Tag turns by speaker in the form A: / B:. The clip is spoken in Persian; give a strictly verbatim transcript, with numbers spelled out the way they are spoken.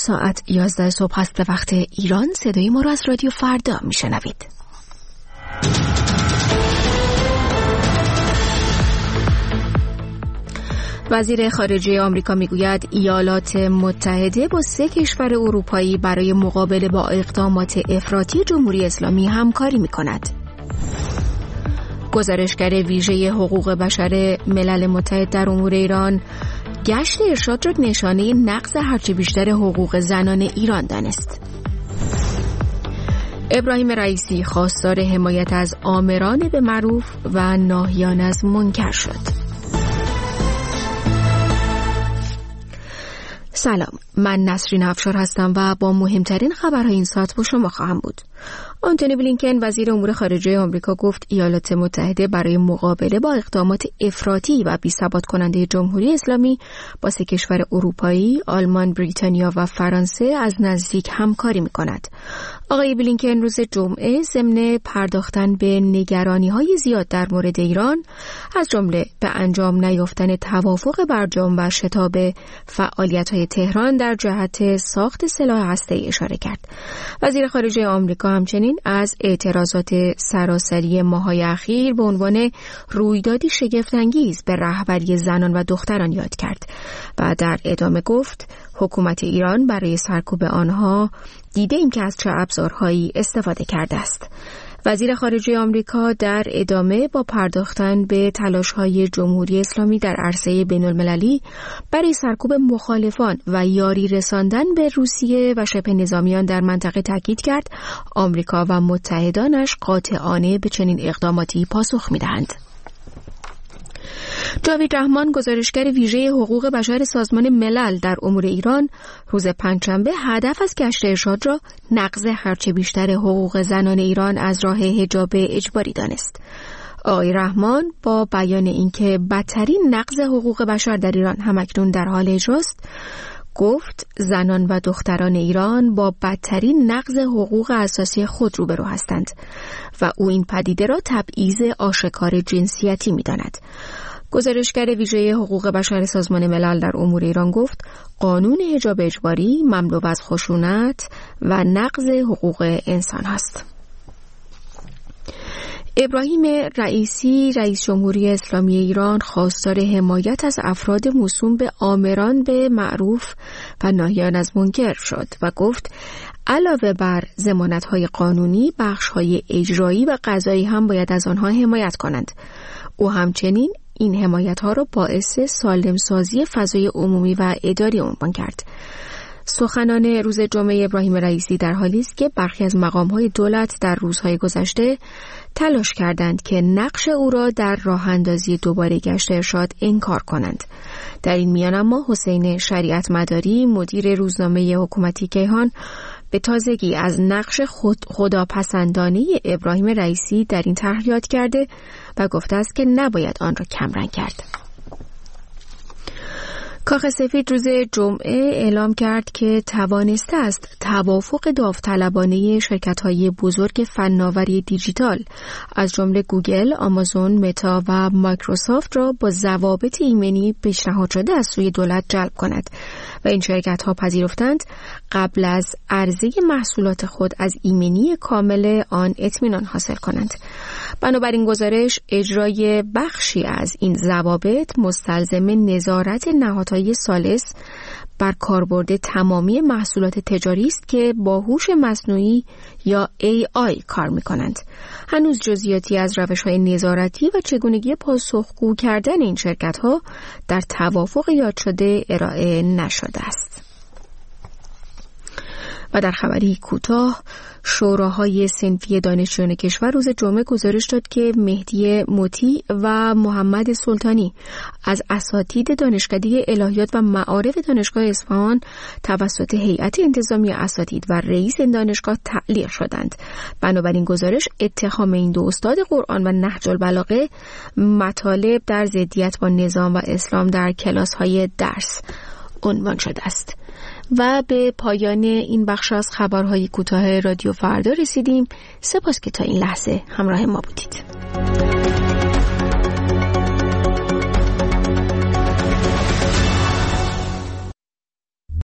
A: ساعت یازده صبح هست به وقت ایران. صدای ما رو از رادیو فردا میشنوید. وزیر خارجه آمریکا میگوید ایالات متحده با سه کشور اروپایی برای مقابله با اقدامات افراطی جمهوری اسلامی همکاری میکند. گزارشگر ویژه حقوق بشر ملل متحد در امور ایران گشت ارشاد را نشانه نقض هرچه بیشتر حقوق زنان ایران دانست. ابراهیم رئیسی خواستار حمایت از آمران به معروف و ناهیان از منکر شد. سلام، من نسرین افشار هستم و با مهمترین خبرهای این ساعت با شما خواهم بود. آنتونی بلینکن وزیر امور خارجه آمریکا گفت ایالات متحده برای مقابله با اقدامات افراطی و بی‌ثبات کننده جمهوری اسلامی با سه کشور اروپایی، آلمان، بریتانیا و فرانسه از نزدیک همکاری می‌کند. آقای بلینکن روز جمعه ضمن پرداختن به نگرانی‌های زیاد در مورد ایران، از جمله به انجام نیافتن توافق برجام و شتاب فعالیت‌های تهران در جهت ساخت سلاح هسته‌ای اشاره کرد. وزیر خارجه آمریکا همچنین از اعتراضات سراسری ماه‌های اخیر به عنوان رویدادی شگفت‌انگیز به رهبری زنان و دختران یاد کرد و در ادامه گفت حکومت ایران برای سرکوب آنها دیده ایم که از چه ابزارهایی استفاده کرده است. وزیر خارجه آمریکا در ادامه با پرداختن به تلاش‌های جمهوری اسلامی در عرصه بین‌المللی برای سرکوب مخالفان و یاری رساندن به روسیه و شبه نظامیان در منطقه تاکید کرد آمریکا و متحدانش قاطعانه به چنین اقداماتی پاسخ می‌دهند. جاوید رحمان گزارشگر ویژه حقوق بشر سازمان ملل در امور ایران روز پنجشنبه هدف از گشت ارشاد را نقض هرچه بیشتر حقوق زنان ایران از راه حجاب اجباری دانست. آقای رحمان با بیان اینکه بدترین نقض حقوق بشر در ایران همکنون در حال اجراست، گفت زنان و دختران ایران با بدترین نقض حقوق اساسی خود روبرو هستند و او این پدیده را تبعیض آشکار جنسیتی می‌داند. گزارشگر ویژه حقوق بشر سازمان ملل در امور ایران گفت قانون حجاب اجباری مملو از خشونت و نقض حقوق انسان است. ابراهیم رئیسی رئیس جمهوری اسلامی ایران خواستار حمایت از افراد موسوم به آمران به معروف و ناهیان از منکر شد و گفت علاوه بر ضمانت‌های قانونی، بخش‌های اجرایی و قضایی هم باید از آنها حمایت کنند. او همچنین این حمایت‌ها را باعث سالم‌سازی فضای عمومی و اداری عنوان کرد. سخنان روز جمعه ابراهیم رئیسی در حالی است که برخی از مقام‌های دولت در روزهای گذشته تلاش کردند که نقش او را در راه اندازی دوباره گشت ارشاد انکار کنند. در این میان اما حسین شریعت مداری مدیر روزنامه حکومتی کیهان به تازگی از نقش خود خداپسندانه ابراهیم رئیسی در این طرح یاد کرده و گفته است که نباید آن را کمرنگ کرد. کاخ سفید روز جمعه اعلام کرد که توانسته است توافق داوطلبانه شرکت‌های بزرگ فناوری دیجیتال از جمله گوگل، آمازون، متا و مایکروسافت را با ضوابط ایمنی پیشنهاد شده از سوی دولت جلب کند و این شرکت‌ها پذیرفتند قبل از عرضه محصولات خود از ایمنی کامل آن اطمینان حاصل کنند. بنابراین گزارش اجرای بخشی از این ضوابط مستلزم نظارت نهادهای ثالث بر کاربرد تمامی محصولات تجاری است که با هوش مصنوعی یا ای آی کار می‌کنند. هنوز جزئیاتی از روش‌های نظارتی و چگونگی پاسخگو کردن این شرکت‌ها در توافق یاد شده ارائه نشده است. و در خبری کوتاه، شوراهای صنفی دانشجویان کشور روز جمعه گزارش داد که مهدی مطیع و محمد سلطانی از اساتید دانشکده الهیات و معارف دانشگاه اصفهان توسط هیئت انتظامی اساتید و رئیس این دانشگاه تعلیق شدند. بنابراین گزارش اتهام این دو استاد قرآن و نهج البلاغه مطالب در ضدیت با نظام و اسلام در کلاس‌های درس عنوان شده است. و به پایان این بخش از خبرهای کوتاه رادیو فردا رسیدیم. سپاس که تا این لحظه همراه ما بودید.